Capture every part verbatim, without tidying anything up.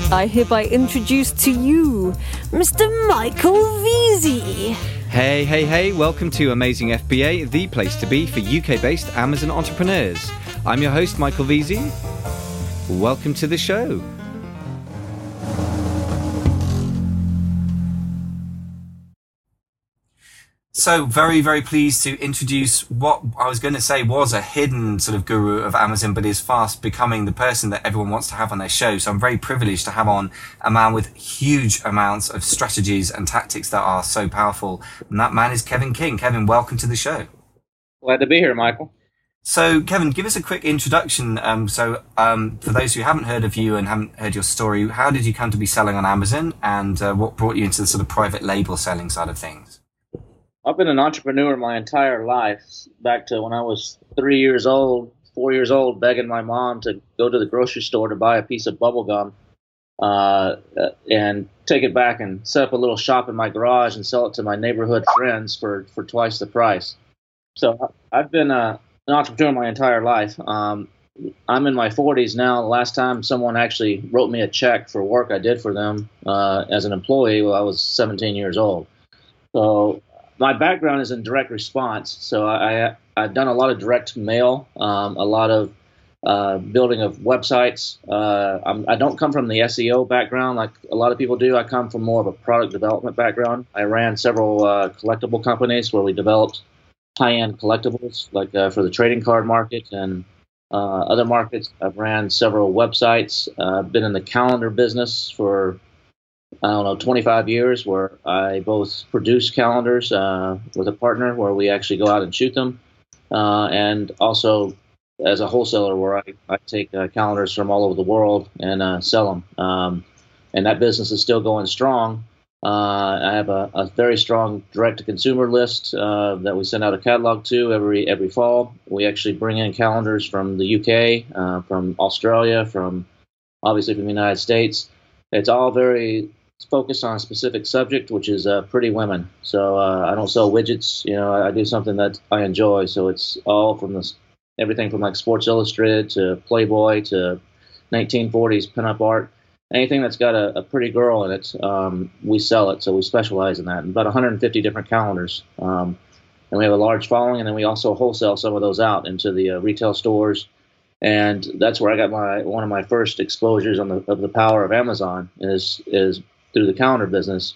I hereby introduce to you Mister Michael Veazey. Hey, hey, hey, welcome to Amazing F B A, the place to be for U K-based Amazon entrepreneurs. I'm your host, Michael Veazey. Welcome to the show. So very, very pleased to introduce what I was going to say was a hidden sort of guru of Amazon, but is fast becoming the person that everyone wants to have on their show. So I'm very privileged to have on a man with huge amounts of strategies and tactics that are so powerful. And that man is Kevin King. Kevin, welcome to the show. Glad to be here, Michael. So, Kevin, give us a quick introduction. Um, so, um, for those who haven't heard of you and haven't heard your story, how did you come to be selling on Amazon, and uh, what brought you into the sort of private label selling side of things? I've been an entrepreneur my entire life, back to when I was three years old, four years old, begging my mom to go to the grocery store to buy a piece of bubble gum uh, and take it back and set up a little shop in my garage and sell it to my neighborhood friends for, for twice the price. So I've been a, an entrepreneur my entire life. Um, I'm in my forties now. The last time someone actually wrote me a check for work I did for them uh, as an employee, well, I was seventeen years old. So my background is in direct response, so I, I, I've done a lot of direct mail, um, a lot of uh, building of websites. Uh, I'm, I don't come from the S E O background like a lot of people do. I come from more of a product development background. I ran several uh, collectible companies where we developed high-end collectibles, like uh, for the trading card market and uh, other markets. I've ran several websites. Uh, I've been in the calendar business for I don't know, twenty-five years, where I both produce calendars uh, with a partner where we actually go out and shoot them, uh, and also as a wholesaler where I, I take uh, calendars from all over the world and uh, sell them. Um, and that business is still going strong. Uh, I have a, a very strong direct-to-consumer list uh, that we send out a catalog to every every fall. We actually bring in calendars from the U K, uh, from Australia, from obviously from the United States. It's all very focused on a specific subject, which is uh, pretty women. So uh, I don't sell widgets. You know, I, I do something that I enjoy. So it's all from this, everything from like Sports Illustrated to Playboy to nineteen forties pinup art. Anything that's got a, a pretty girl in it, um, we sell it. So we specialize in that. And about one hundred fifty different calendars. Um, and we have a large following, and then we also wholesale some of those out into the uh, retail stores. And that's where I got my one of my first exposures on the of the power of Amazon is is through the calendar business.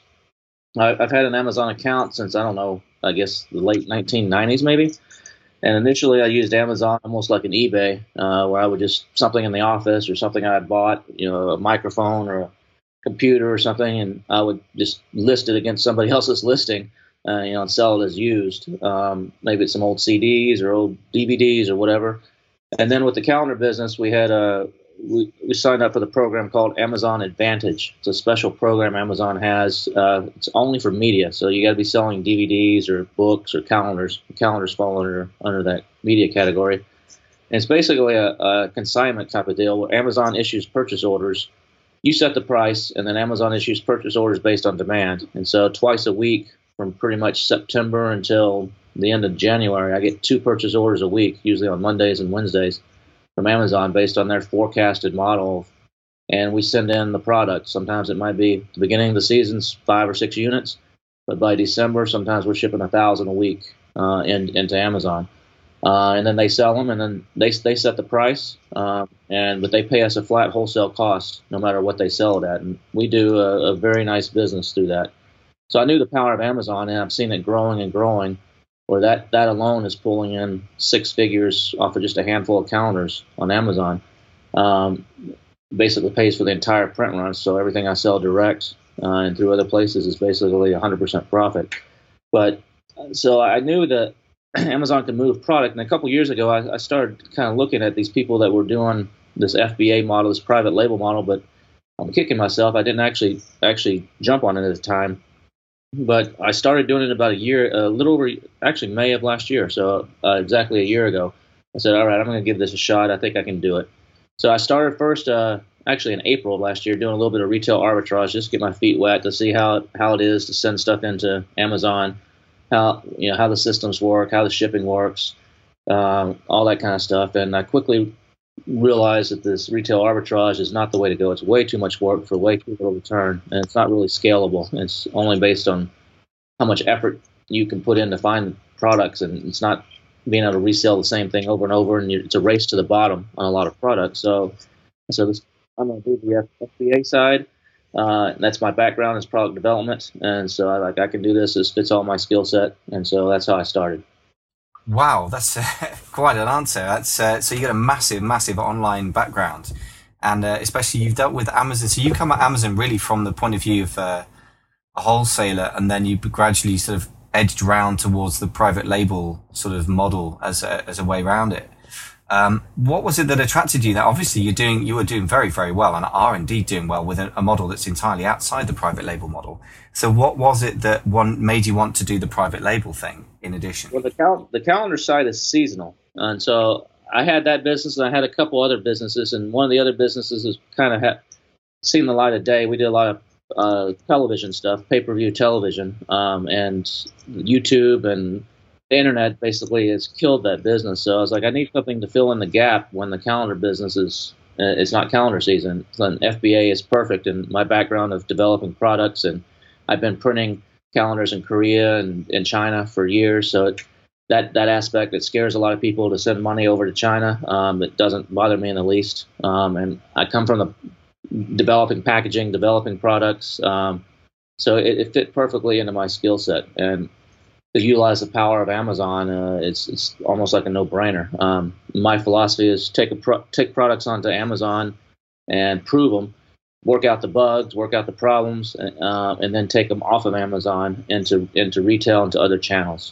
I, I've had an Amazon account since, I don't know, I guess the late nineteen nineties maybe. And initially I used Amazon almost like an eBay, uh, where I would just something in the office or something I had bought, you know, a microphone or a computer or something, and I would just list it against somebody else's listing, uh, you know, and sell it as used. Um, maybe it's some old C Ds or old D V Ds or whatever. And then with the calendar business, we had a we, we signed up for the program called Amazon Advantage. It's a special program Amazon has. Uh, it's only for media, so you got to be selling D V Ds or books or calendars. Calendars fall under under that media category. And it's basically a, a consignment type of deal where Amazon issues purchase orders. You set the price, and then Amazon issues purchase orders based on demand. And so twice a week from pretty much September until the end of January, I get two purchase orders a week, usually on Mondays and Wednesdays, from Amazon based on their forecasted model. And we send in the product. Sometimes it might be the beginning of the season's five or six units, but by December, sometimes we're shipping a thousand a week uh, in, into Amazon. Uh, and then they sell them, and then they they set the price, uh, and but they pay us a flat wholesale cost no matter what they sell it at. And we do a, a very nice business through that. So I knew the power of Amazon, and I've seen it growing and growing, where that, that alone is pulling in six figures off of just a handful of calendars on Amazon. Um, basically pays for the entire print run, so everything I sell direct uh, and through other places is basically one hundred percent profit. But so I knew that Amazon could move product, and a couple years ago I, I started kind of looking at these people that were doing this F B A model, this private label model, but I'm kicking myself. I didn't actually actually jump on it at the time. But I started doing it about a year, a little over, actually May of last year, so uh, exactly a year ago. I said, all right, I'm going to give this a shot. I think I can do it. So I started first, uh, actually in April of last year, doing a little bit of retail arbitrage, just to get my feet wet to see how how it is to send stuff into Amazon, how you know how the systems work, how the shipping works, um, all that kind of stuff. And I quickly realized that this retail arbitrage is not the way to go. It's way too much work for way too little return, and it's not really scalable. It's only based on how much effort you can put in to find products, and it's not being able to resell the same thing over and over, and you, it's a race to the bottom on a lot of products. So, so this, I'm going to do the F B A side. Uh, and that's my background is product development, and so I like I can do this. This fits all my skill set, and so that's how I started. Wow, that's uh, quite an answer. That's uh, so you got a massive, massive online background, and uh, especially you've dealt with Amazon. So you come at Amazon really from the point of view of uh, a wholesaler, and then you gradually sort of edged round towards the private label sort of model as a, as a way around it. Um, what was it that attracted you? That obviously you're doing, you were doing very, very well, and are indeed doing well with a, a model that's entirely outside the private label model. So what was it that one made you want to do the private label thing in addition? Well, the cal- the calendar side is seasonal, and so I had that business, and I had a couple other businesses, and one of the other businesses has kind of had seen the light of day. We did a lot of uh, television stuff, pay-per-view television, um, and YouTube and the internet basically has killed that business. So I was like, I need something to fill in the gap when the calendar business is uh, it's not calendar season. So F B A is perfect in my background of developing products, and I've been printing calendars in Korea and in China for years. So it, that that aspect, it scares a lot of people to send money over to China. Um, it doesn't bother me in the least. Um, and I come from the developing packaging, developing products. Um, so it, it fit perfectly into my skill set. And to utilize the power of Amazon, uh, it's it's almost like a no-brainer. Um, my philosophy is take a pro- take products onto Amazon and prove them, work out the bugs, work out the problems, uh, and then take them off of Amazon into into retail and to other channels.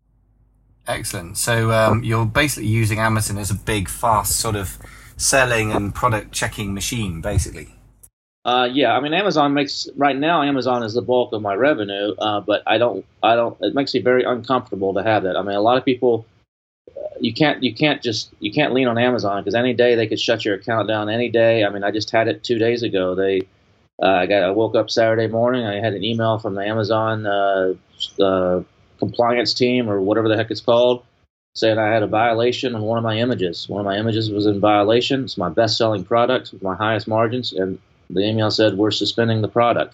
Excellent. So um, you're basically using Amazon as a big, fast sort of selling and product checking machine, basically. Uh, yeah, I mean, Amazon makes right now. Amazon is the bulk of my revenue, uh, but I don't, I don't. It makes me very uncomfortable to have that. I mean, a lot of people, uh, you can't, you can't just, you can't lean on Amazon because any day they could shut your account down. Any day. I mean, I just had it two days ago. They, uh, I got, I woke up Saturday morning. I had an email from the Amazon uh, uh, compliance team or whatever the heck it's called, saying I had a violation on one of my images. One of my images was in violation. It's my best-selling product with my highest margins, and the email said, we're suspending the product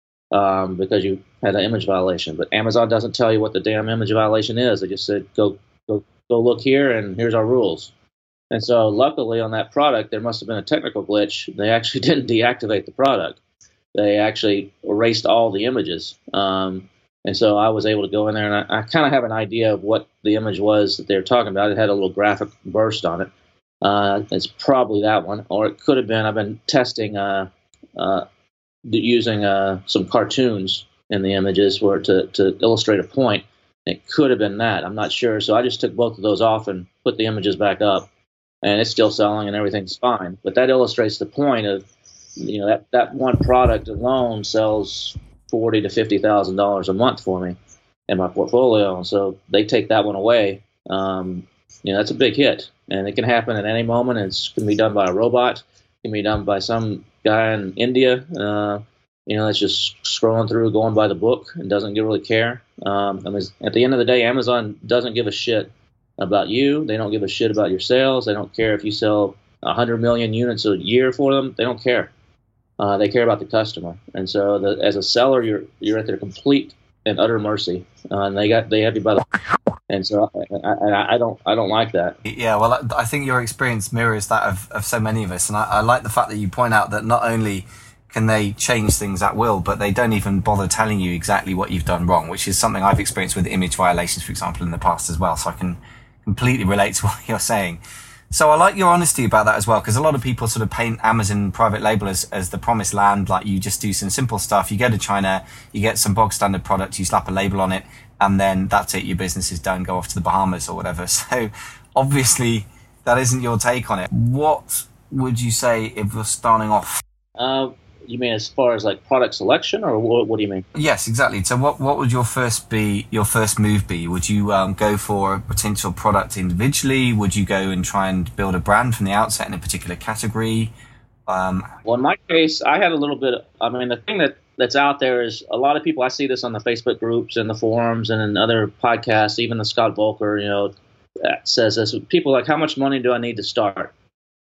um, because you had an image violation. But Amazon doesn't tell you what the damn image violation is. They just said, go go, go look here, and here's our rules. And so luckily on that product, there must have been a technical glitch. They actually didn't deactivate the product. They actually erased all the images. Um, and so I was able to go in there, and I, I kind of have an idea of what the image was that they were talking about. It had a little graphic burst on it. Uh, it's probably that one, or it could have been. I've been testing uh, uh, using uh, some cartoons in the images for to to illustrate a point. It could have been that. I'm not sure. So I just took both of those off and put the images back up, and it's still selling and everything's fine. But that illustrates the point of, you know, that that one product alone sells forty to fifty thousand dollars a month for me in my portfolio, and so they take that one away. Um, you know, that's a big hit, and it can happen at any moment. It can be done by a robot. It can be done by some guy in India, uh, you know, that's just scrolling through, going by the book, and doesn't really care. Um, I mean, at the end of the day, Amazon doesn't give a shit about you. They don't give a shit about your sales. They don't care if you sell one hundred million units a year for them. They don't care. Uh, they care about the customer. And so, the, as a seller, you're you're at their complete and utter mercy. Uh, and they got they have you by the. And so I, I, I don't I don't like that. Yeah, well, I think your experience mirrors that of, of so many of us. And I, I like the fact that you point out that not only can they change things at will, but they don't even bother telling you exactly what you've done wrong, which is something I've experienced with image violations, for example, in the past as well. So I can completely relate to what you're saying. So I like your honesty about that as well, because a lot of people sort of paint Amazon private label as, as the promised land. Like, you just do some simple stuff. You go to China, you get some bog standard product, you slap a label on it, and then that's it. Your business is done. Go off to the Bahamas or whatever. So obviously that isn't your take on it. What would you say if you're starting off? Uh, you mean as far as like product selection, or what, what do you mean? Yes, exactly. So what, what would your first be, your first move be? Would you um, go for a potential product individually? Would you go and try and build a brand from the outset in a particular category? Um, well, in my case, I had a little bit, I mean, the thing that that's out there is a lot of people, I see this on the Facebook groups and the forums and in other podcasts, even the Scott Volker, you know, says this. People like, how much money do I need to start?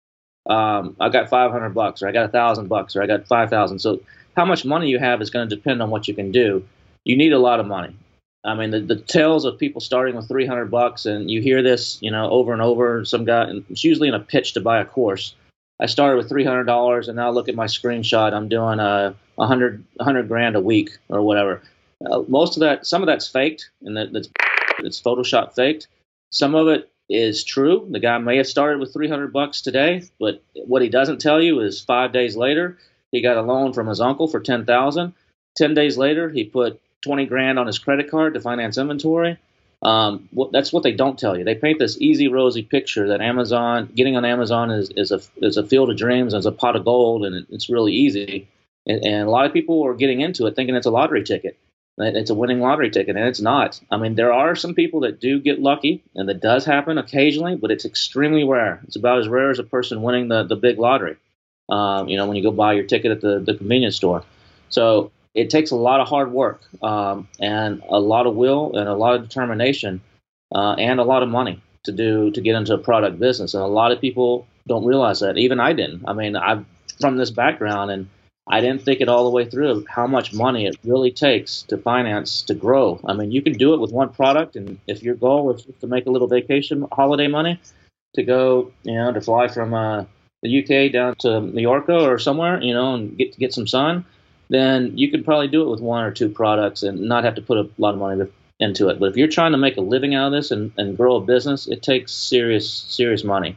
um, I got five hundred bucks, or I got a thousand bucks, or I got five thousand. So how much money you have is going to depend on what you can do. You need a lot of money. I mean, the, the tales of people starting with three hundred bucks, and you hear this, you know, over and over. Some guy, and it's usually in a pitch to buy a course. I started with three hundred dollars, and now look at my screenshot. I'm doing a uh, hundred, hundred grand a week or whatever. Uh, most of that, some of that's faked, and that, that's it's Photoshop faked. Some of it is true. The guy may have started with three hundred bucks today, but what he doesn't tell you is five days later he got a loan from his uncle for ten thousand. Ten days later he put twenty grand on his credit card to finance inventory. Um, what, that's what they don't tell you. They paint this easy, rosy picture that Amazon, getting on Amazon is, is a is a field of dreams, and it's a pot of gold, and it, it's really easy. And, and a lot of people are getting into it thinking it's a lottery ticket. It's a winning lottery ticket, and it's not. I mean, there are some people that do get lucky, and that does happen occasionally, but it's extremely rare. It's about as rare as a person winning the, the big lottery, um, you know, when you go buy your ticket at the, the convenience store. So it takes a lot of hard work um, and a lot of will and a lot of determination uh, and a lot of money to do to get into a product business. And a lot of people don't realize that. Even I didn't. I mean, I'm from this background, and I didn't think it all the way through how much money it really takes to finance, to grow. I mean, you can do it with one product, and if your goal is to make a little vacation holiday money, to go, you know, to fly from uh, the U K down to Mallorca or somewhere, you know, and get to get some sun, then you could probably do it with one or two products and not have to put a lot of money into it. But if you're trying to make a living out of this and, and grow a business, it takes serious, serious money.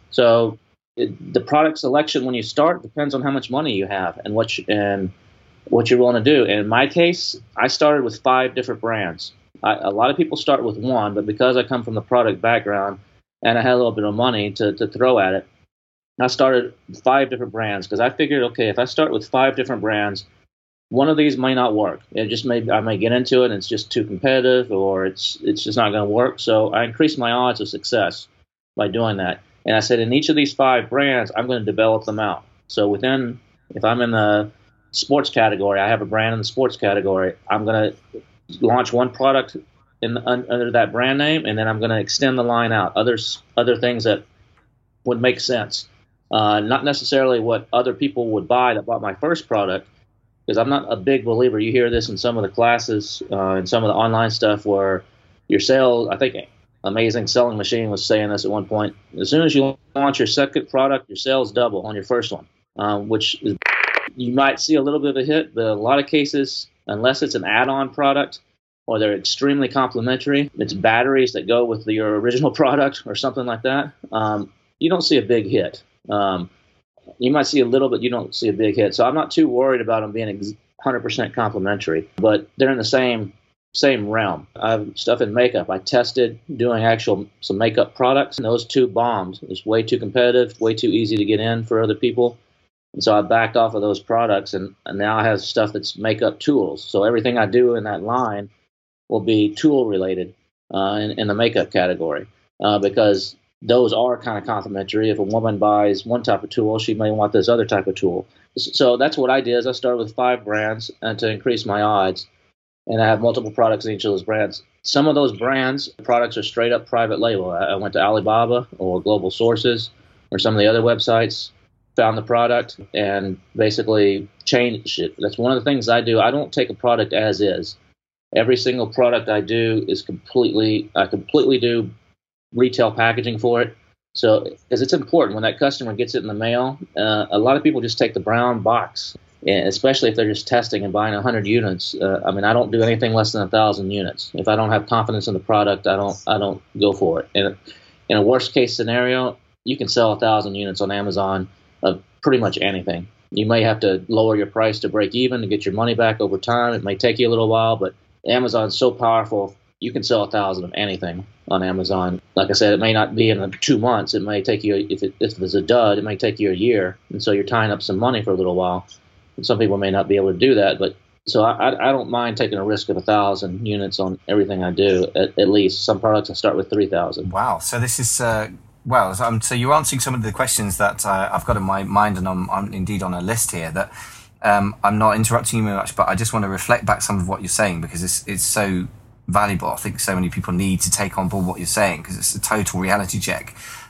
So it, the product selection when you start depends on how much money you have and what you, and what you're willing to do. And in my case, I started with five different brands. I, a lot of people start with one, but because I come from the product background and I had a little bit of money to, to throw at it, I started five different brands because I figured, okay, if I start with five different brands, one of these may not work. It just may I may get into it and it's just too competitive, or it's it's just not going to work. So I increased my odds of success by doing that. And I said, in each of these five brands, I'm going to develop them out. So within, if I'm in the sports category, I have a brand in the sports category. I'm going to launch one product in under that brand name, and then I'm going to extend the line out. Others other things that would make sense. Uh, not necessarily what other people would buy that bought my first product, because I'm not a big believer. You hear this in some of the classes uh, and some of the online stuff where your sales, I think Amazing Selling Machine was saying this at one point, as soon as you launch your second product, your sales double on your first one, um, which is, you might see a little bit of a hit, but in a lot of cases, unless it's an add-on product or they're extremely complementary, it's batteries that go with your original product or something like that, um, you don't see a big hit. Um, you might see a little, but you don't see a big hit. So I'm not too worried about them being one hundred percent complementary, but they're in the same same realm. I have stuff in makeup. I tested doing actual some makeup products, and those two bombed. It's way too competitive, way too easy to get in for other people. And so I backed off of those products, and, and now I have stuff that's makeup tools. So everything I do in that line will be tool related uh, in, in the makeup category uh, because those are kind of complementary. If a woman buys one type of tool, she may want this other type of tool. So that's what I did. Is I started with five brands and to increase my odds, and I have multiple products in each of those brands. Some of those brands, products are straight up private label. I went to Alibaba or Global Sources or some of the other websites, found the product, and basically changed it. That's one of the things I do. I don't take a product as is. Every single product I do is completely, I completely do retail packaging for it. So, because it's important when that customer gets it in the mail, uh, a lot of people just take the brown box, and especially if they're just testing and buying one hundred units. Uh, I mean, I don't do anything less than one thousand units. If I don't have confidence in the product, I don't I don't go for it. And in a worst case scenario, you can sell one thousand units on Amazon of pretty much anything. You may have to lower your price to break even to get your money back over time. It may take you a little while, but Amazon's so powerful, you can sell a thousand of anything on Amazon. Like I said, it may not be in two months. It may take you, if, it, if it's a dud, it may take you a year. And so you're tying up some money for a little while. And some people may not be able to do that. But so I, I don't mind taking a risk of a thousand units on everything I do, at, at least. Some products I start with three thousand. Wow. So this is, uh, well, so, um, so you're answering some of the questions that uh, I've got in my mind, and I'm, I'm indeed on a list here that um, I'm not interrupting you very much, but I just want to reflect back some of what you're saying because it's, it's so valuable. I think so many people need to take on board what you're saying because it's a total reality check.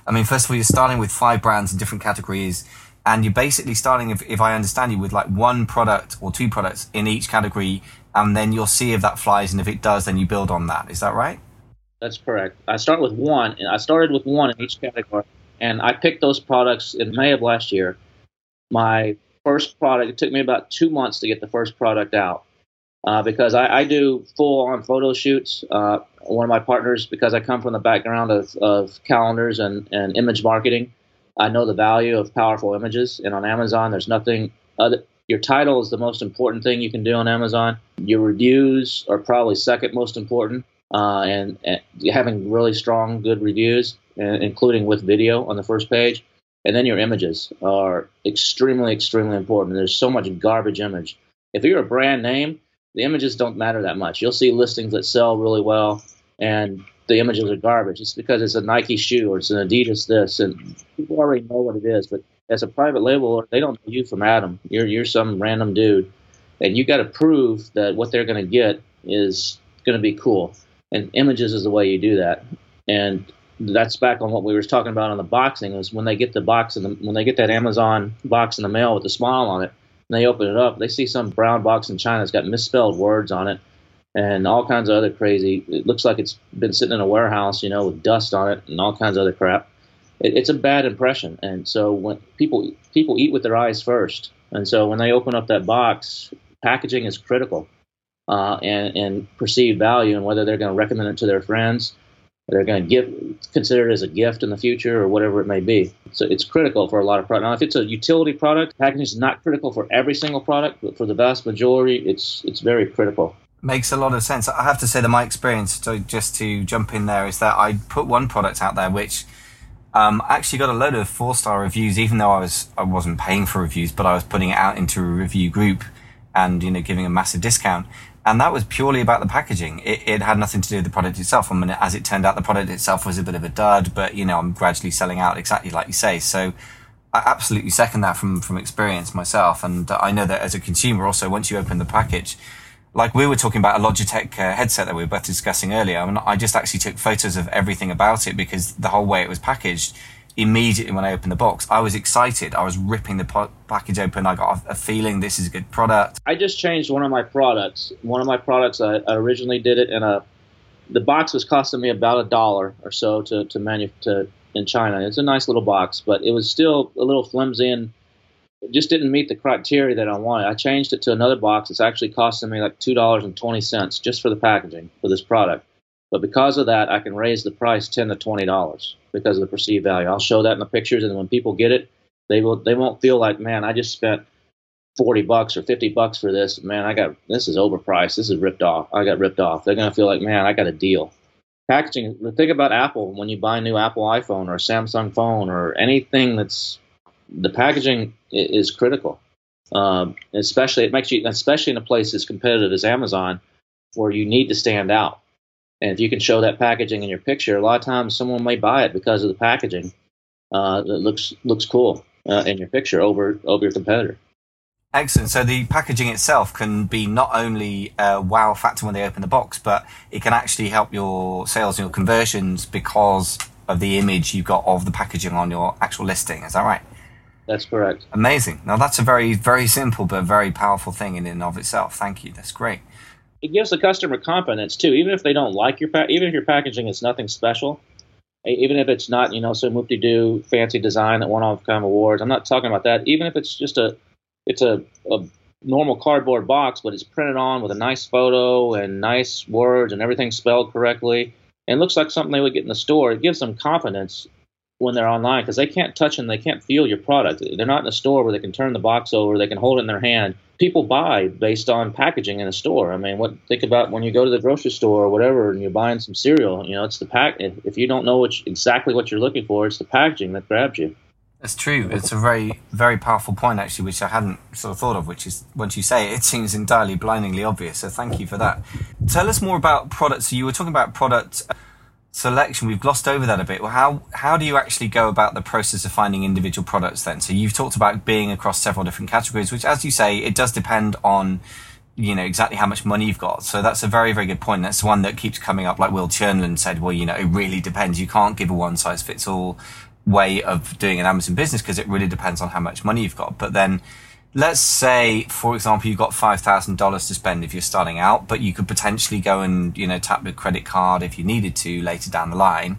I mean, first of all, you're starting with five brands in different categories, and you're basically starting, if, if I understand you, with like one product or two products in each category, and then you'll see if that flies, and if it does, then you build on that. Is that right? That's correct. I start with one, and I started with one in each category, and I picked those products in May of last year. My first product, it took me about two months to get the first product out uh, because I, I do full-on photo shoots. Uh, one of my partners, because I come from the background of, of calendars and, and image marketing, I know the value of powerful images, and on Amazon, there's nothing other. Your title is the most important thing you can do on Amazon. Your reviews are probably second most important. Uh, and, and having really strong, good reviews, uh, including with video on the first page. And then your images are extremely, extremely important. There's so much garbage image. If you're a brand name, the images don't matter that much. You'll see listings that sell really well, and the images are garbage. It's because it's a Nike shoe or it's an Adidas this, and people already know what it is. But as a private label, they don't know you from Adam. You're, you're some random dude. And you got to prove that what they're going to get is going to be cool. And images is the way you do that. And that's back on what we were talking about on the boxing, is when they get the box in the, when they get that Amazon box in the mail with the smile on it, and they open it up, they see some brown box in China that's got misspelled words on it and all kinds of other crazy. It looks like it's been sitting in a warehouse, you know, with dust on it and all kinds of other crap. It, it's a bad impression. And so when people people eat with their eyes first, and so when they open up that box, packaging is critical. Uh, and, and perceived value, and whether they're going to recommend it to their friends, or they're going to give consider it as a gift in the future, or whatever it may be. So it's critical for a lot of products. Now, if it's a utility product, packaging is not critical for every single product, but for the vast majority, it's it's very critical. Makes a lot of sense. I have to say that my experience, so just to jump in there, is that I put one product out there which um, actually got a load of four-star reviews, even though I was I wasn't paying for reviews, but I was putting it out into a review group and, you know, giving a massive discount. And that was purely about the packaging. It, it had nothing to do with the product itself. I mean, as it turned out, the product itself was a bit of a dud, but, you know, I'm gradually selling out exactly like you say. So I absolutely second that from, from experience myself. And I know that as a consumer also, once you open the package, like we were talking about a Logitech uh, headset that we were both discussing earlier, I mean, I just actually took photos of everything about it because the whole way it was packaged, immediately when I opened the box, I was excited. I was ripping the po- package open. I got a feeling this is a good product. I just changed one of my products. One of my products, I, I originally did it in a, the box was costing me about a dollar or so to, to manufacture in China. It's a nice little box, but it was still a little flimsy and it just didn't meet the criteria that I wanted. I changed it to another box. It's actually costing me like two dollars and twenty cents just for the packaging for this product. But because of that, I can raise the price ten to twenty dollars because of the perceived value. I'll show that in the pictures, and when people get it, they will they won't feel like, man, I just spent forty bucks or fifty bucks for this. Man, I got this is overpriced. This is ripped off. I got ripped off. They're gonna feel like, man, I got a deal. Packaging. Think about Apple when you buy a new Apple iPhone or a Samsung phone or anything that's the packaging is critical. Um, especially it makes you, especially in a place as competitive as Amazon, where you need to stand out. And if you can show that packaging in your picture, a lot of times someone may buy it because of the packaging. Uh, it looks looks cool uh, in your picture over over your competitor. Excellent. So the packaging itself can be not only a wow factor when they open the box, but it can actually help your sales and your conversions because of the image you've got of the packaging on your actual listing. Is that right? That's correct. Amazing. Now that's a very, very simple but very powerful thing in and of itself. Thank you. That's great. It gives the customer confidence too, even if they don't like your pa- even if your packaging is nothing special, even if it's not, you know, some whoop-de-doo fancy design that won all kind of awards. I'm not talking about that. Even if it's just a it's a, a normal cardboard box, but it's printed on with a nice photo and nice words and everything spelled correctly, and it looks like something they would get in the store. It gives them confidence when they're online because they can't touch and they can't feel your product. They're not in a store where they can turn the box over, they can hold it in their hand. People buy based on packaging in a store. I mean, what think about when you go to the grocery store or whatever and you're buying some cereal, you know, it's the pack. If, if you don't know which, exactly what you're looking for, it's the packaging that grabs you. That's true. It's a very, very powerful point, actually, which I hadn't sort of thought of, which is, once you say it, it seems entirely blindingly obvious. So thank you for that. Tell us more about products. So you were talking about product selection. We've glossed over that a bit. Well, how, how do you actually go about the process of finding individual products then? So you've talked about being across several different categories, which, as you say, it does depend on, you know, exactly how much money you've got. So that's a very, very good point. That's the one that keeps coming up. Like Will Chernland said, well, you know, it really depends. You can't give a one size fits all. way of doing an Amazon business because it really depends on how much money you've got. But then let's say, for example, you've got five thousand dollars to spend if you're starting out, but you could potentially go and, you know, tap the credit card if you needed to later down the line.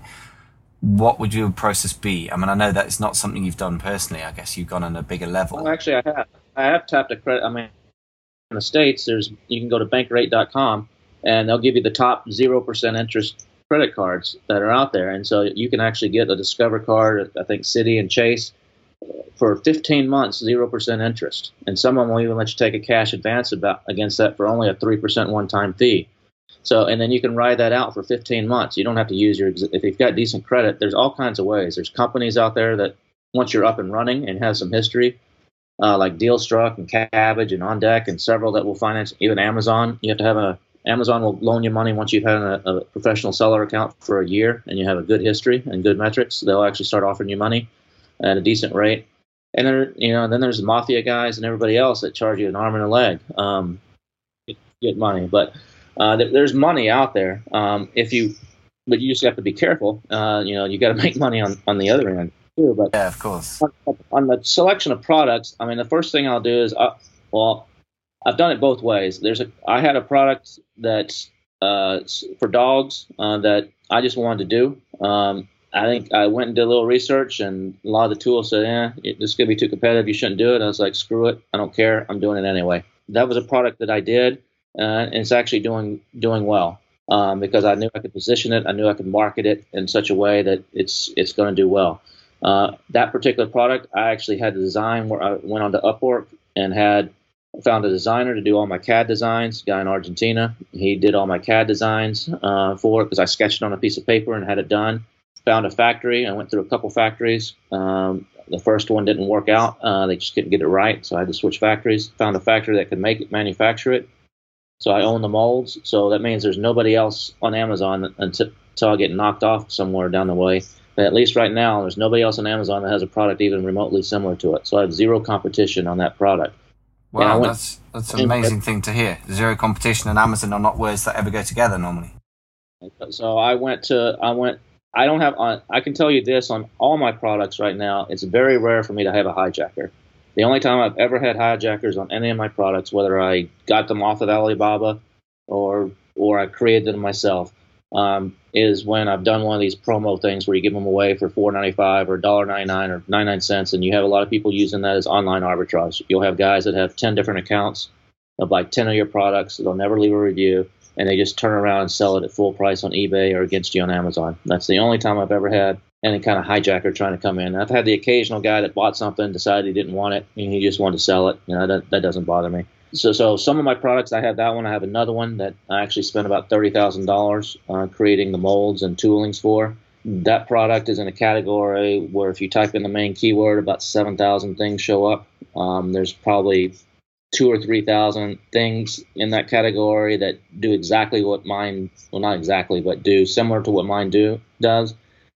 What would your process be? I mean, I know that it's not something you've done personally. I guess you've gone on a bigger level. Well, actually, I have. I have tapped a credit. I mean, in the States, there's you can go to bankrate dot com, and they'll give you the top zero percent interest credit cards that are out there. And so you can actually get a Discover card, I think Citi and Chase, for fifteen months, zero percent interest. And some of them will even let you take a cash advance about against that for only a three percent one-time fee. So, and then you can ride that out for fifteen months. You don't have to use your, if you've got decent credit, there's all kinds of ways. There's companies out there that once you're up and running and have some history, uh, like Dealstruck and Cabbage and On Deck and several that will finance, even Amazon. You have to have a, Amazon will loan you money once you've had a, a professional seller account for a year and you have a good history and good metrics. They'll actually start offering you money at a decent rate. And then, you know, then there's the mafia guys and everybody else that charge you an arm and a leg um, to get money. But Uh, there's money out there. Um, if you, but you just have to be careful. Uh, you know, you got to make money on, on the other end too. But yeah, of course. On, on the selection of products, I mean, the first thing I'll do is, uh, well, I've done it both ways. There's a, I had a product that's uh, for dogs uh, that I just wanted to do. Um, I think I went and did a little research, and a lot of the tools said, "Yeah, this is gonna be too competitive. You shouldn't do it." I was like, "Screw it. I don't care. I'm doing it anyway." That was a product that I did. Uh, and it's actually doing doing well um, because I knew I could position it. I knew I could market it in such a way that it's it's going to do well. Uh, that particular product, I actually had the design where I went onto Upwork and had found a designer to do all my C A D designs. A guy in Argentina, he did all my C A D designs uh, for it because I sketched it on a piece of paper and had it done. Found a factory. I went through a couple factories. Um, the first one didn't work out. Uh, they just couldn't get it right, so I had to switch factories. Found a factory that could make it, manufacture it. So I own the molds, so that means there's nobody else on Amazon until, until I get knocked off somewhere down the way. But at least right now, there's nobody else on Amazon that has a product even remotely similar to it. So I have zero competition on that product. Wow, went, that's that's an amazing thing to hear. Zero competition and Amazon are not words that ever go together normally. So I went to, I went, I don't have, I can tell you this, on all my products right now, it's very rare for me to have a hijacker. The only time I've ever had hijackers on any of my products, whether I got them off of Alibaba or or I created them myself, um, is when I've done one of these promo things where you give them away for four ninety-five or one dollar ninety-nine or ninety-nine cents, and you have a lot of people using that as online arbitrage. You'll have guys that have ten different accounts, they'll buy ten of your products, they'll never leave a review, and they just turn around and sell it at full price on eBay or against you on Amazon. That's the only time I've ever had any kind of hijacker trying to come in. I've had the occasional guy that bought something, decided he didn't want it, and he just wanted to sell it. You know, that, that doesn't bother me. So, so some of my products, I have that one. I have another one that I actually spent about thirty thousand dollars uh, creating the molds and toolings for. That product is in a category where if you type in the main keyword, about seven thousand things show up. Um, there's probably two or three thousand things in that category that do exactly what mine, well, not exactly, but do similar to what mine do does.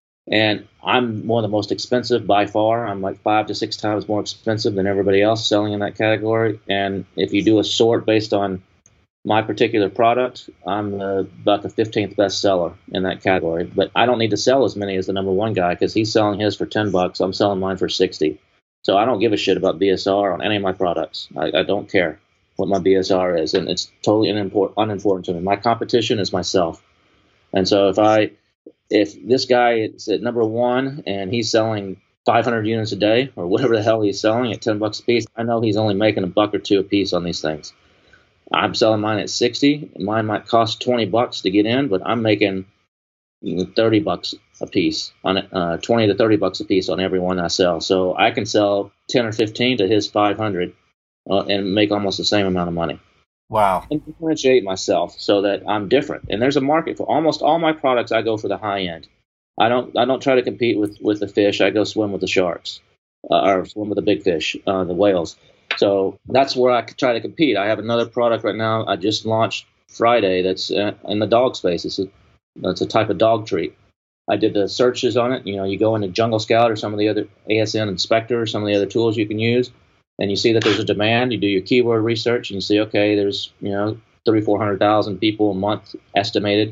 And I'm one of the most expensive by far. I'm like five to six times more expensive than everybody else selling in that category. And if you do a sort based on my particular product, I'm the, about the fifteenth best seller in that category. But I don't need to sell as many as the number one guy because he's selling his for ten bucks. I'm selling mine for sixty. So I don't give a shit about B S R on any of my products. I, I don't care what my B S R is, and it's totally unimport- unimportant to me. My competition is myself. And so if I If this guy is at number one and he's selling five hundred units a day or whatever the hell he's selling at ten bucks a piece, I know he's only making a buck or two a piece on these things. I'm selling mine at sixty. Mine might cost twenty bucks to get in, but I'm making you know, thirty bucks a piece on it, uh, twenty to thirty bucks a piece on every one I sell. So I can sell ten or fifteen to his five hundred uh, and make almost the same amount of money. Wow. And differentiate myself so that I'm different. And there's a market for almost all my products. I go for the high end. I don't I don't try to compete with, with the fish. I go swim with the sharks uh, or swim with the big fish, uh, the whales. So that's where I try to compete. I have another product right now I just launched Friday that's uh, in the dog space. It's a, it's a type of dog treat. I did the searches on it. You know, you go into Jungle Scout or some of the other A S N Inspector or some of the other tools you can use. And you see that there's a demand. You do your keyword research, and you see, okay, there's you know three, four hundred thousand people a month estimated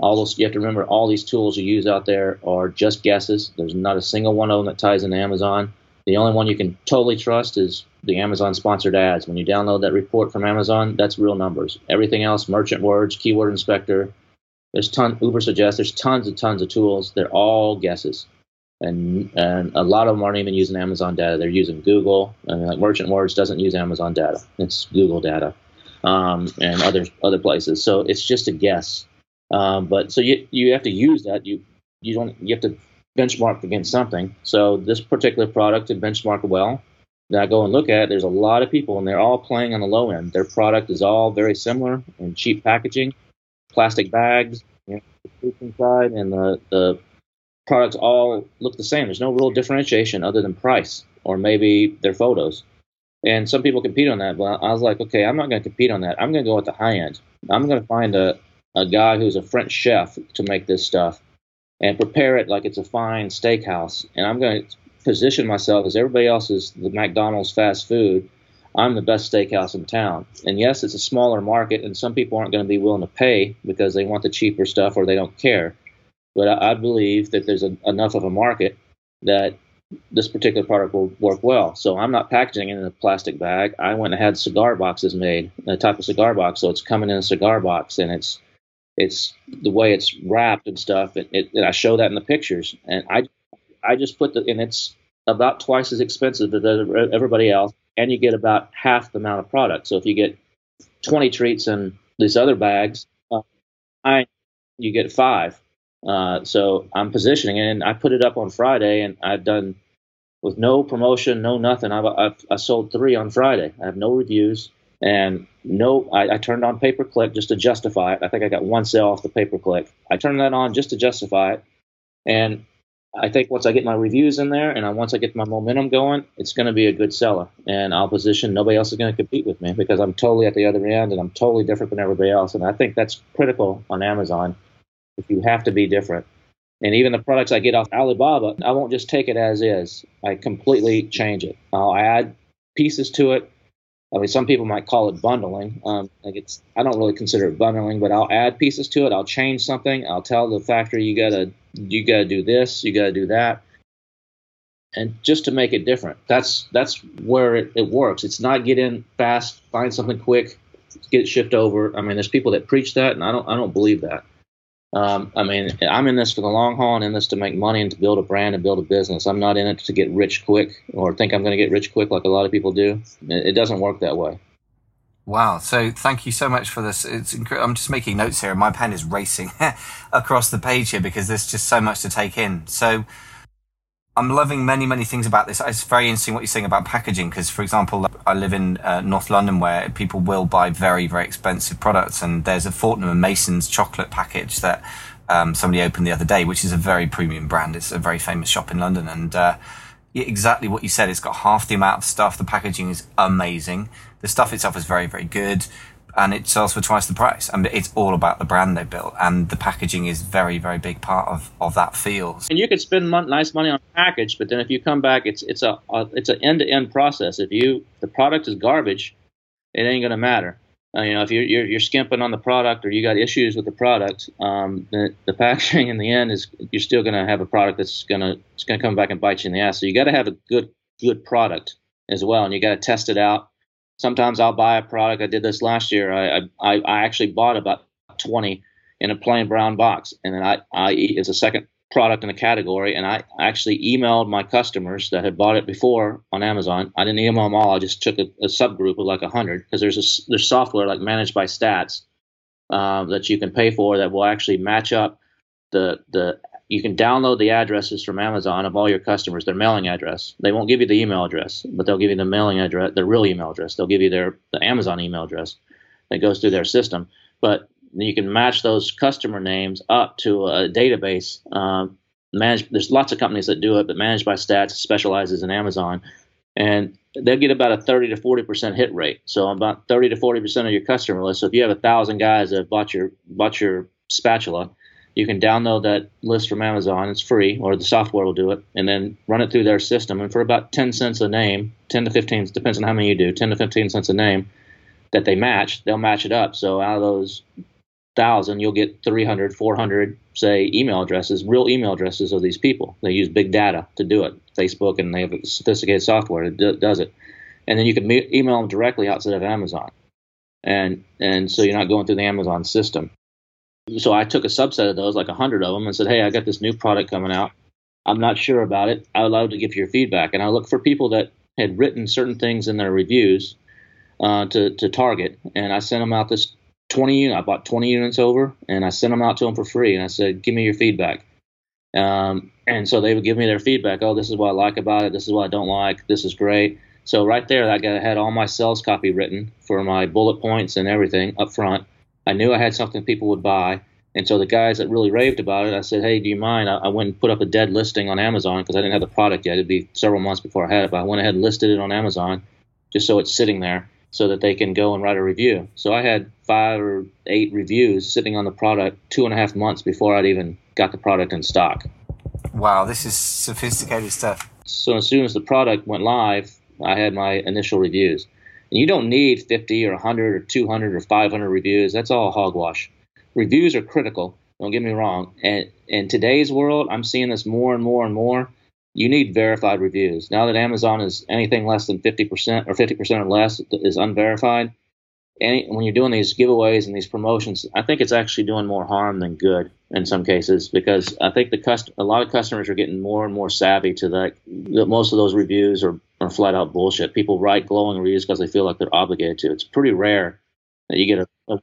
All those, you have to remember, all these tools you use out there are just guesses. There's not a single one of them that ties into Amazon. The only one you can totally trust is the Amazon sponsored ads. When you download that report from Amazon, that's real numbers. Everything else, Merchant Words, Keyword Inspector, there's ton, Ubersuggest, there's tons and tons of tools. They're all guesses. And and a lot of them aren't even using Amazon data. They're using Google. I mean, like Merchant Words doesn't use Amazon data. It's Google data, um, and other other places. So it's just a guess. Um, but so you you have to use that. You you don't you have to benchmark against something. So this particular product to benchmark well, that I go and look at, there's a lot of people, and they're all playing on the low end. Their product is all very similar in cheap packaging, plastic bags, you know, the fruits inside, and the the products all look the same. There's no real differentiation other than price or maybe their photos. And some people compete on that, but I was like, okay, I'm not going to compete on that. I'm going to go at the high end. I'm going to find a, a guy who's a French chef to make this stuff and prepare it like it's a fine steakhouse. And I'm going to position myself as everybody else is the McDonald's fast food. I'm the best steakhouse in town. And yes, it's a smaller market, and some people aren't going to be willing to pay because they want the cheaper stuff or they don't care. But I, I believe that there's a, enough of a market that this particular product will work well. So I'm not packaging it in a plastic bag. I went and had cigar boxes made, a type of cigar box. So it's coming in a cigar box, and it's it's the way it's wrapped and stuff. It, it, and I show that in the pictures. And I I just put the, and it's about twice as expensive as everybody else, and you get about half the amount of product. So if you get twenty treats in these other bags, uh, I you get five. Uh, so I'm positioning it, and I put it up on Friday, and I've done with no promotion, no nothing. I've, I've I sold three on Friday. I have no reviews, and no, I, I turned on pay per click just to justify it. I think I got one sale off the pay per click. I turned that on just to justify it, and I think once I get my reviews in there, and I, once I get my momentum going, it's going to be a good seller, and I'll position. Nobody else is going to compete with me because I'm totally at the other end, and I'm totally different than everybody else. And I think that's critical on Amazon. If you have to be different. And even the products I get off Alibaba, I won't just take it as is. I completely change it. I'll add pieces to it. I mean, some people might call it bundling. Um, like it's, I don't really consider it bundling, but I'll add pieces to it. I'll change something. I'll tell the factory, you gotta, you gotta do this, you gotta do that, and just to make it different. That's that's where it, it works. It's not get in fast, find something quick, get it shipped over. I mean, there's people that preach that, and I don't, I don't believe that. Um, I mean, I'm in this for the long haul and in this to make money and to build a brand and build a business. I'm not in it to get rich quick or think I'm going to get rich quick like a lot of people do. It, it doesn't work that way. Wow. So thank you so much for this. It's inc- I'm just making notes here, and my pen is racing across the page here because there's just so much to take in. So I'm loving many, many things about this. It's very interesting what you're saying about packaging because, for example, I live in uh, North London where people will buy very, very expensive products, and there's a Fortnum and Mason's chocolate package that um, somebody opened the other day, which is a very premium brand. It's a very famous shop in London, and uh, yeah, exactly what you said. It's got half the amount of stuff. The packaging is amazing. The stuff itself is very, very good. And it sells for twice the price. I mean, it's all about the brand they built, and the packaging is very, very big part of, of that feel. And you could spend mon- nice money on a package, but then if you come back, it's it's a, a it's an end to end process. If you if the product is garbage, it ain't gonna matter. Uh, you know, if you're, you're you're skimping on the product or you got issues with the product, um, the, the packaging in the end is you're still gonna have a product that's gonna it's gonna come back and bite you in the ass. So you got to have a good good product as well, and you got to test it out. Sometimes I'll buy a product. I did this last year. I, I I actually bought about twenty in a plain brown box, and then I I it's a second product in the category, and I actually emailed my customers that had bought it before on Amazon. I didn't email them all. I just took a, a subgroup of like a hundred because there's a there's software like Managed by Stats uh, that you can pay for that will actually match up the the. You can download the addresses from Amazon of all your customers, their mailing address. They won't give you the email address, but they'll give you the mailing address, their real email address. They'll give you their the Amazon email address that goes through their system. But you can match those customer names up to a database. Um, managed, there's lots of companies that do it, but Managed by Stats specializes in Amazon. And they'll get about a thirty to forty percent hit rate. So about thirty to forty percent of your customer list. So if you have a thousand guys that have bought your, bought your spatula, you can download that list from Amazon. It's free, or the software will do it, and then run it through their system. And for about ten cents a name, ten to fifteen, depends on how many you do, ten to fifteen cents a name that they match, they'll match it up. So out of those thousand, you'll get three hundred, four hundred, say, email addresses, real email addresses of these people. They use big data to do it, Facebook, and they have sophisticated software that do, does it. And then you can me- email them directly outside of Amazon. And and so you're not going through the Amazon system. So I took a subset of those, like a hundred of them, and said, hey, I got this new product coming out. I'm not sure about it. I would love to give your feedback. And I looked for people that had written certain things in their reviews uh, to, to target. And I sent them out this twenty units. I bought twenty units over, and I sent them out to them for free. And I said, give me your feedback. Um, and so they would give me their feedback. Oh, this is what I like about it. This is what I don't like. This is great. So right there, I got, had all my sales copy written for my bullet points and everything up front. I knew I had something people would buy. And so the guys that really raved about it, I said, hey, do you mind? I, I went and put up a dead listing on Amazon because I didn't have the product yet. It'd be several months before I had it. But I went ahead and listed it on Amazon just so it's sitting there so that they can go and write a review. So I had five or eight reviews sitting on the product two and a half months before I'd even got the product in stock. Wow, this is sophisticated stuff. So as soon as the product went live, I had my initial reviews. And you don't need fifty or one hundred or two hundred or five hundred reviews. That's all hogwash. Reviews are critical. Don't get me wrong. And in today's world, I'm seeing this more and more and more. You need verified reviews. Now that Amazon is anything less than fifty percent or fifty percent or less is unverified, any, when you're doing these giveaways and these promotions, I think it's actually doing more harm than good in some cases, because I think the cust- a lot of customers are getting more and more savvy to that. that most of those reviews are, are flat out bullshit. People write glowing reviews because they feel like they're obligated to. It's pretty rare that you get a, a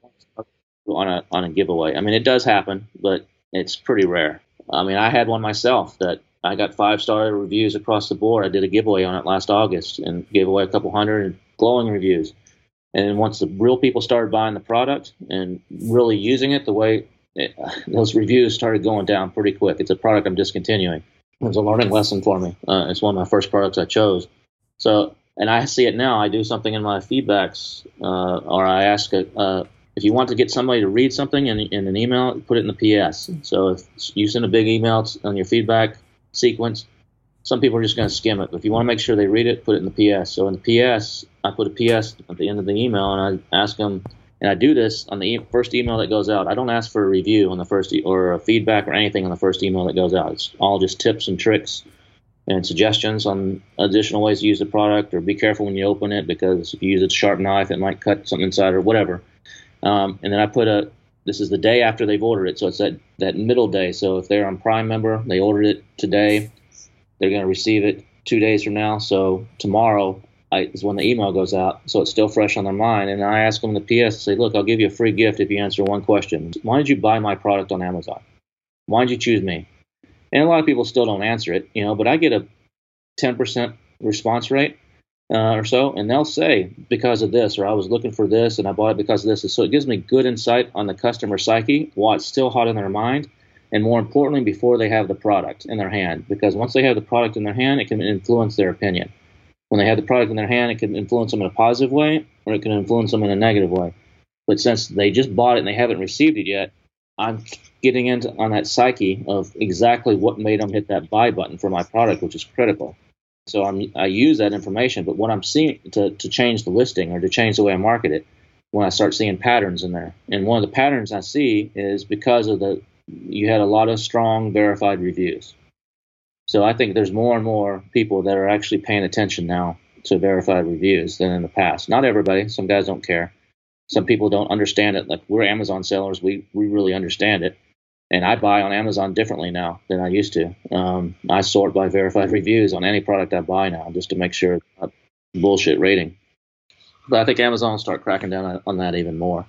on a on a giveaway. I mean, it does happen, but it's pretty rare. I mean, I had one myself that I got five star reviews across the board. I did a giveaway on it last August and gave away a couple hundred glowing reviews. And then once the real people started buying the product and really using it, the way it, those reviews started going down pretty quick. It's a product I'm discontinuing. It was a learning lesson for me. Uh, it's one of my first products I chose. So, and I see it now. I do something in my feedbacks, uh, or I ask a, uh, if you want to get somebody to read something in, in an email, put it in the P S. So if you send a big email on your feedback sequence, some people are just going to skim it. But if you want to make sure they read it, put it in the P S. So in the P S, I put a P S at the end of the email, and I ask them, and I do this on the e- first email that goes out. I don't ask for a review on the first e- or a feedback or anything on the first email that goes out. It's all just tips and tricks and suggestions on additional ways to use the product, or be careful when you open it because if you use a sharp knife, it might cut something inside or whatever. Um, and then I put a, this is the day after they've ordered it, so it's that, that middle day. So if they're on Prime member, they ordered it today, they're going to receive it two days from now. So tomorrow I, is when the email goes out, so it's still fresh on their mind. And I ask them in the P S, say, look, I'll give you a free gift if you answer one question. Why did you buy my product on Amazon? Why did you choose me? And a lot of people still don't answer it, you know, but I get a ten percent response rate. Uh, or so, and they'll say because of this, or I was looking for this and I bought it because of this. And so it gives me good insight on the customer psyche while it's still hot in their mind, and more importantly, before they have the product in their hand. Because once they have the product in their hand, it can influence their opinion. When they have the product in their hand, it can influence them in a positive way, or it can influence them in a negative way. But since they just bought it and they haven't received it yet, I'm getting into on that psyche of exactly what made them hit that buy button for my product, which is critical. So I'm, I use that information, but what I'm seeing to, to change the listing or to change the way I market it, when I start seeing patterns in there. And one of the patterns I see is because of the, you had a lot of strong verified reviews. So I think there's more and more people that are actually paying attention now to verified reviews than in the past. Not everybody. Some guys don't care. Some people don't understand it. Like we're Amazon sellers. We, we really understand it. And I buy on Amazon differently now than I used to. Um, I sort by verified reviews on any product I buy now just to make sure it's not bullshit rating. But I think Amazon will start cracking down on that even more.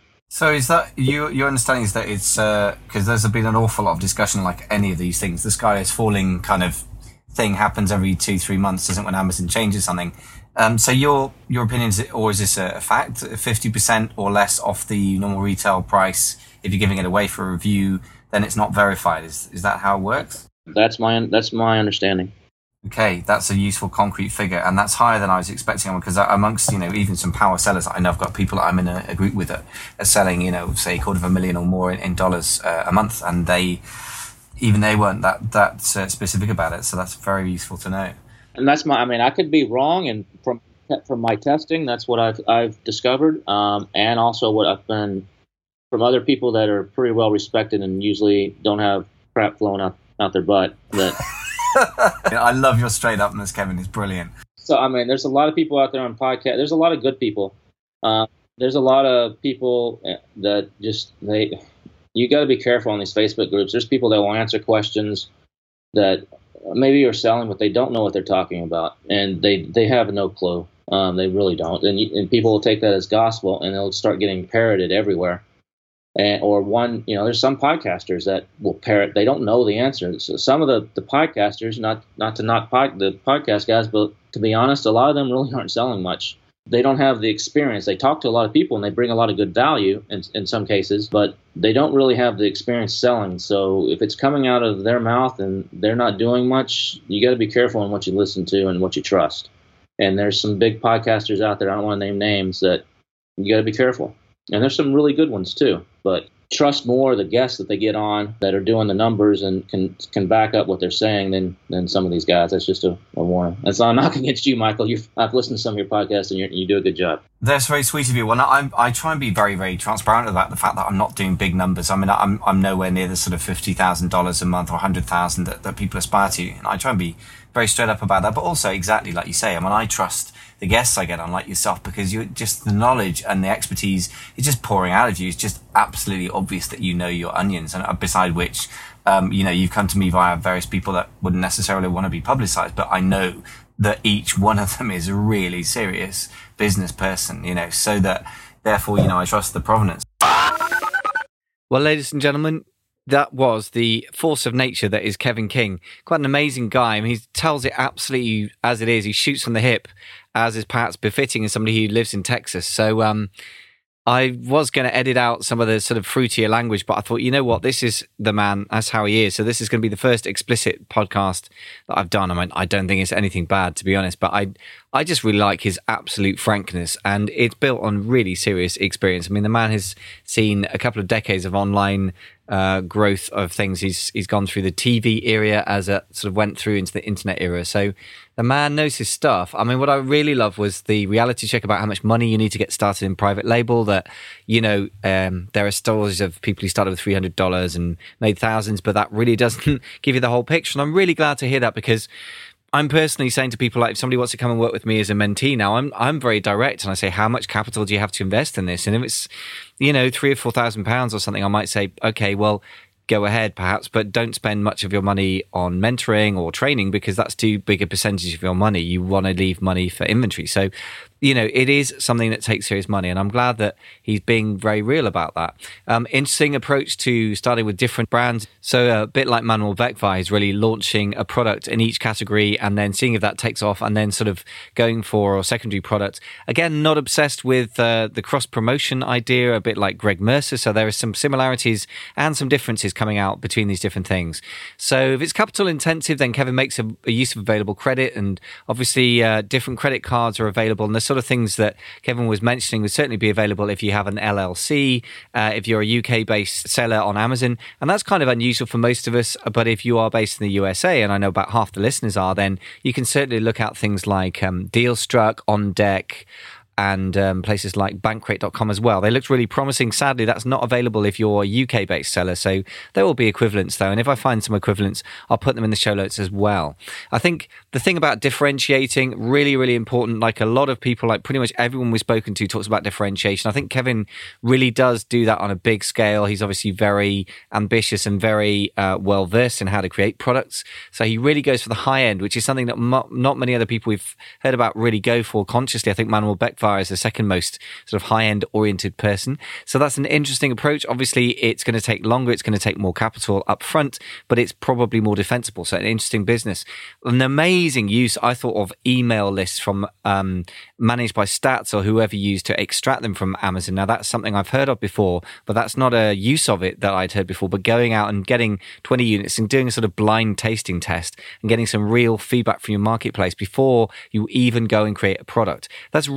So is that you? Your understanding is that it's because uh, there's been an awful lot of discussion like any of these things. The sky is falling kind of thing happens every two, three months, doesn't it, when Amazon changes something? Um, so your your opinion is, or is this a fact? fifty percent or less off the normal retail price. If you're giving it away for a review, then it's not verified. Is is that how it works? That's my that's my understanding. Okay, that's a useful concrete figure, and that's higher than I was expecting. Because amongst you know even some power sellers, I know I've got people that I'm in a, a group with that are selling you know say a quarter of a million or more in, in dollars uh, a month, and they even they weren't that that uh, specific about it. So that's very useful to know. And that's my I mean I could be wrong, and from from my testing, that's what I've I've discovered, um, and also what I've been from other people that are pretty well respected and usually don't have crap flowing out, out their butt. That I love your straight upness, Kevin. It's brilliant. So, I mean, there's a lot of people out there on podcasts. There's a lot of good people. Uh, there's a lot of people that just, they, you got to be careful on these Facebook groups. There's people that will answer questions that maybe you're selling, but they don't know what they're talking about. And they, they have no clue. Um, they really don't. And, you, and people will take that as gospel and they'll start getting parroted everywhere. And, or one, you know, there's some podcasters that will parrot. They don't know the answers. So some of the, the podcasters, not not to knock pod, the podcast guys, but to be honest, a lot of them really aren't selling much. They don't have the experience. They talk to a lot of people and they bring a lot of good value in, in some cases, but they don't really have the experience selling. So if it's coming out of their mouth and they're not doing much, you got to be careful in what you listen to and what you trust. And there's some big podcasters out there, I don't want to name names, that you got to be careful. And there's some really good ones too, but trust more the guests that they get on that are doing the numbers and can can back up what they're saying than than some of these guys. That's just a, a warning. That's not a knock against you, Michael. You've, I've listened to some of your podcasts and you're, you do a good job. That's very sweet of you. Well, I, I try and be very, very transparent about the fact that I'm not doing big numbers. I mean, I'm I'm nowhere near the sort of fifty thousand dollars a month or one hundred thousand dollars that, that people aspire to. And I try and be very straight up about that. But also, exactly like you say, I mean, I trust the guests I get on, like yourself, because you just the knowledge and the expertise is just pouring out of you. It's just absolutely obvious that you know your onions, and beside which, um, you know, you've come to me via various people that wouldn't necessarily want to be publicized, but I know that each one of them is a really serious business person, you know, so that therefore, you know, I trust the provenance. Well, ladies and gentlemen, that was the force of nature that is Kevin King. Quite an amazing guy. I mean, he tells it absolutely as it is. He shoots from the hip, as is perhaps befitting as somebody who lives in Texas. So um, I was going to edit out some of the sort of fruitier language, but I thought, you know what, this is the man, that's how he is. So this is going to be the first explicit podcast that I've done. I mean, I don't think it's anything bad, to be honest, but I I just really like his absolute frankness, and it's built on really serious experience. I mean, the man has seen a couple of decades of online uh, growth of things. He's he's gone through the T V era as it sort of went through into the internet era. So the man knows his stuff. I mean, what I really love was the reality check about how much money you need to get started in private label. That, you know, um, there are stories of people who started with three hundred dollars and made thousands, but that really doesn't give you the whole picture. And I'm really glad to hear that, because I'm personally saying to people, like, if somebody wants to come and work with me as a mentee now, I'm I'm very direct, and I say, how much capital do you have to invest in this? And if it's, you know, three or four thousand pounds or something, I might say, okay, well, go ahead perhaps, but don't spend much of your money on mentoring or training, because that's too big a percentage of your money. You want to leave money for inventory. So, you know, it is something that takes serious money, and I'm glad that he's being very real about that. Um, interesting approach to starting with different brands. So a bit like Manuel Beckvar, he's really launching a product in each category and then seeing if that takes off, and then sort of going for a secondary product. Again, not obsessed with uh, the cross-promotion idea, a bit like Greg Mercer. So there are some similarities and some differences coming out between these different things. So if it's capital intensive, then Kevin makes a, a use of available credit, and obviously uh, different credit cards are available, and the sort of things that Kevin was mentioning would certainly be available if you have an L L C, uh, if you're a U K-based seller on Amazon, and that's kind of unusual for most of us. But if you are based in the U S A, and I know about half the listeners are, then you can certainly look at things like um, Dealstruck, On Deck, and um, places like bankrate dot com as well. They looked really promising. Sadly, that's not available if you're a U K-based seller, so there will be equivalents though, and if I find some equivalents, I'll put them in the show notes as well. I think the thing about differentiating, really, really important. Like a lot of people, like pretty much everyone we've spoken to talks about differentiation. I think Kevin really does do that on a big scale. He's obviously very ambitious and very uh, well-versed in how to create products, so he really goes for the high end, which is something that mo- not many other people we've heard about really go for consciously. I think Manuel Beckvar is the second most sort of high-end oriented person. So that's an interesting approach. Obviously, it's going to take longer. It's going to take more capital up front, but it's probably more defensible. So an interesting business. An amazing use, I thought, of email lists from um, managed by Stats or whoever used to extract them from Amazon. Now, that's something I've heard of before, but that's not a use of it that I'd heard before. But going out and getting twenty units and doing a sort of blind tasting test and getting some real feedback from your marketplace before you even go and create a product. That's really, really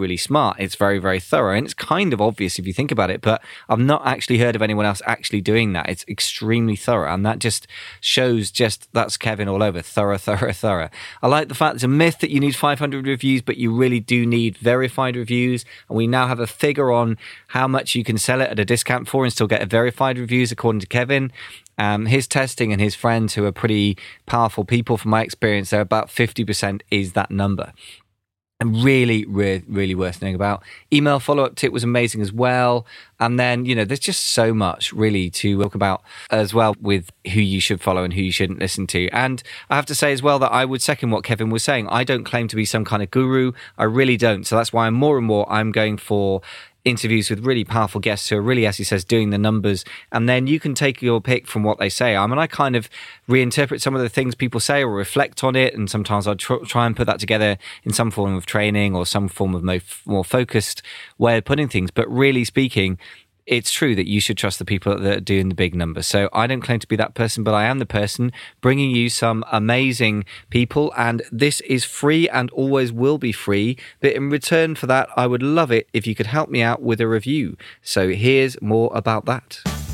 really smart. It's very, very thorough. And it's kind of obvious if you think about it, but I've not actually heard of anyone else actually doing that. It's extremely thorough. And that just shows just that's Kevin all over. Thorough, thorough, thorough. I like the fact it's a myth that you need five hundred reviews, but you really do need verified reviews. And we now have a figure on how much you can sell it at a discount for and still get a verified reviews, according to Kevin. Um, his testing and his friends, who are pretty powerful people from my experience, they're about fifty percent is that number. And really, really, really worth knowing about. Email follow-up tip was amazing as well. And then, you know, there's just so much really to talk about as well with who you should follow and who you shouldn't listen to. And I have to say as well that I would second what Kevin was saying. I don't claim to be some kind of guru. I really don't. So that's why I'm more and more I'm going for interviews with really powerful guests who are really, as he says, doing the numbers. And then you can take your pick from what they say. I mean, I kind of reinterpret some of the things people say or reflect on it. And sometimes I tr- try and put that together in some form of training or some form of more, more focused way of putting things. But really speaking, it's true that you should trust the people that are doing the big numbers. So I don't claim to be that person, but I am the person bringing you some amazing people. And this is free and always will be free. But in return for that, I would love it if you could help me out with a review. So here's more about that.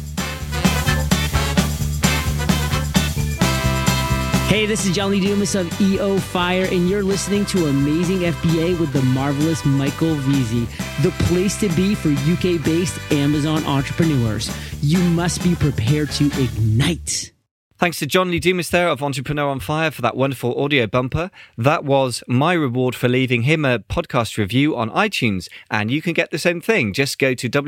Hey, this is John Lee Dumas of E O Fire, and you're listening to Amazing F B A with the marvelous Michael Veazey, the place to be for U K-based Amazon entrepreneurs. You must be prepared to ignite. Thanks to John Lee Dumas there of Entrepreneur on Fire for that wonderful audio bumper. That was my reward for leaving him a podcast review on iTunes. And you can get the same thing. Just go to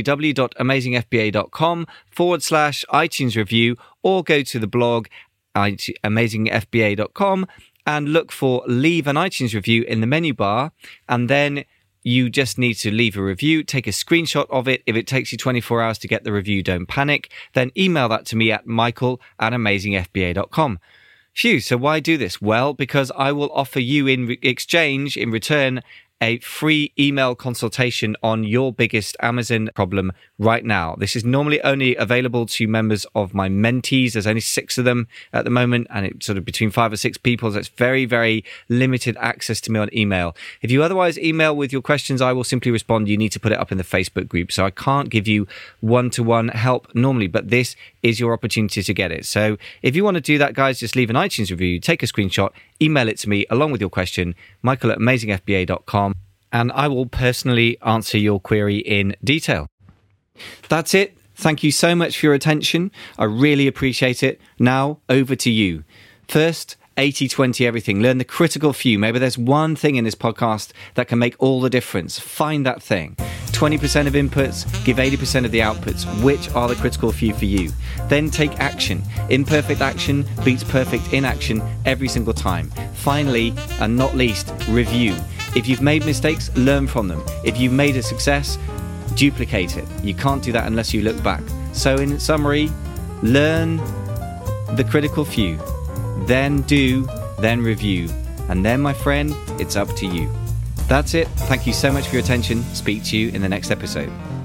www.amazingfba.com forward slash iTunes review or go to the blog amazing f b a dot com and look for leave an iTunes review in the menu bar, and then you just need to leave a review, take a screenshot of it. If it takes you twenty-four hours to get the review, don't panic. Then email that to me at michael at amazing f b a dot com. Phew, so why do this? Well, because I will offer you in re- exchange, in return, a free email consultation on your biggest Amazon problem right now. This is normally only available to members of my mentees. There's only six of them at the moment, and it's sort of between five or six people. So it's very, very limited access to me on email. If you otherwise email with your questions, I will simply respond. You need to put it up in the Facebook group. So I can't give you one-to-one help normally, but this is your opportunity to get it. So if you want to do that, guys, just leave an iTunes review, take a screenshot, email it to me along with your question, michael at amazing f b a dot com. And I will personally answer your query in detail. That's it. Thank you so much for your attention. I really appreciate it. Now, over to you. First, eighty twenty everything. Learn the critical few. Maybe there's one thing in this podcast that can make all the difference. Find that thing. twenty percent of inputs, give eighty percent of the outputs. Which are the critical few for you? Then take action. Imperfect action beats perfect inaction every single time. Finally, and not least, review. If you've made mistakes, learn from them. If you've made a success, duplicate it. You can't do that unless you look back. So in summary, learn the critical few, then do, then review. And then, my friend, it's up to you. That's it. Thank you so much for your attention. Speak to you in the next episode.